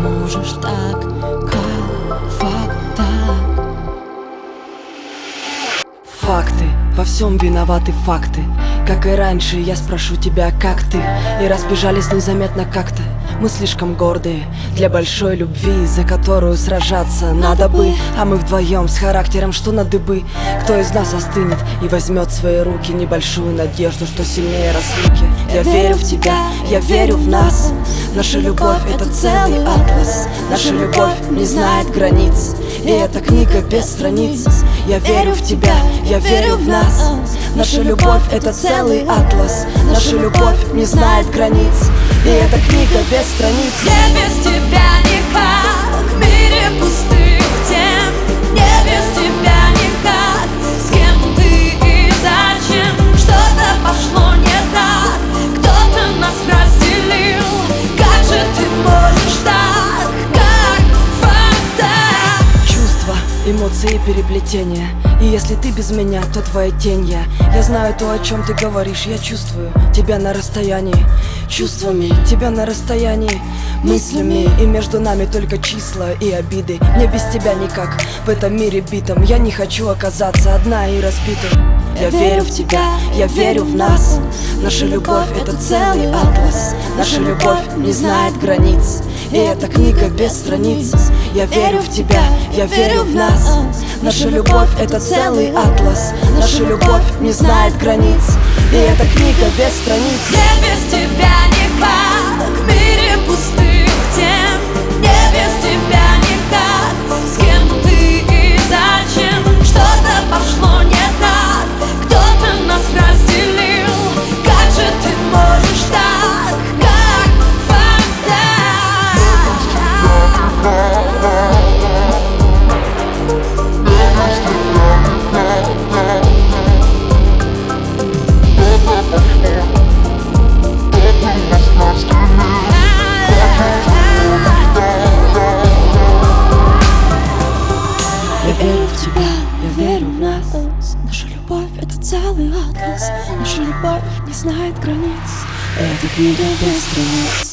можешь так? Как так? Факты, во всем виноваты факты. Как и раньше, я спрошу тебя, как ты? И разбежались незаметно как-то. Мы слишком гордые для большой любви, за которую сражаться надо бы. А мы вдвоем с характером, что на дыбы. Кто из нас остынет и возьмет в свои руки небольшую надежду, что сильнее разлуки? Я верю в тебя, я верю в нас. Наша любовь — это целый атлас. Наша любовь не знает границ, и эта книга без страниц. Я верю в тебя, я верю в нас. Наша любовь — это целый атлас. Наша любовь не знает границ, и эта книга без страниц. Не без тебя никак в мире пустых тем. Не без тебя никак. С кем ты и зачем? Что-то пошло не так. Кто-то нас разделил. Как же ты можешь так? Как так? Чувства, эмоции, переплетения. И если ты без меня, то твоя тень я. Я знаю то, о чем ты говоришь. Я чувствую тебя на расстоянии. Чувствами тебя на расстоянии. Мыслями, и между нами только числа и обиды. Мне без тебя никак в этом мире битом. Я не хочу оказаться одна и разбитой. Я верю в тебя, я верю в нас. Наша любовь — это целый атлас. Наша любовь не знает границ, и эта книга без страниц. Я верю в тебя, я верю в нас. Наша любовь — это целый атлас. Наша любовь не знает границ, и эта книга без страниц. Не без тебя никак в мире пустых тем. Не без тебя никак. С кем ты и зачем? Что-то пошло не так. Кто-то нас разделил. Как же ты можешь так? Как Я верю в тебя, я верю в нас. Наша любовь — это целый атлас. Наша любовь не знает границ. Эта книга без страниц.